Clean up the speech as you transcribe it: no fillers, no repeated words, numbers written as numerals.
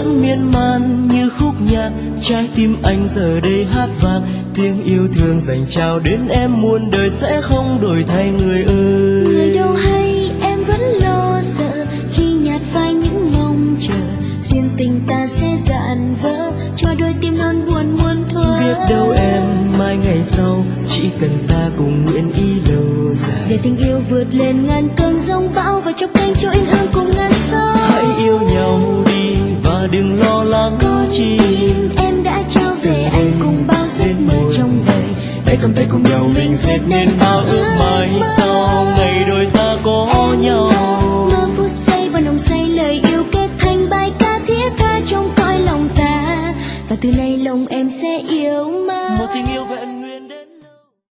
vẫn miên man như khúc nhạc, trái tim anh giờ đây hát vang tiếng yêu thương dành trao đến em, muôn đời sẽ không đổi thay người ơi. Người đâu hay em vẫn lo sợ khi nhạt phai những mong chờ, duyên tình ta sẽ dạn vỡ cho đôi tim non buồn muôn thuở. Biết đâu em mai ngày sau chỉ cần ta cùng nguyện ý lâu dài, để tình yêu vượt lên ngàn cơn giông bão và chốc cánh cho yên ương cùng ngàn sóng. hãy yêu nhau đi và đừng lo lắng chi, em đã trao về anh cùng bao giấc mơ trong đời, tay cầm tay cùng nhau mình dệt nên bao ước mai sau ngày đôi ta có nhau. mơ phút giây và nồng say lời yêu kết thành bài ca thiết tha trong cõi lòng ta, và từ nay lòng em sẽ yêu mãi. Một tình yêu vẹn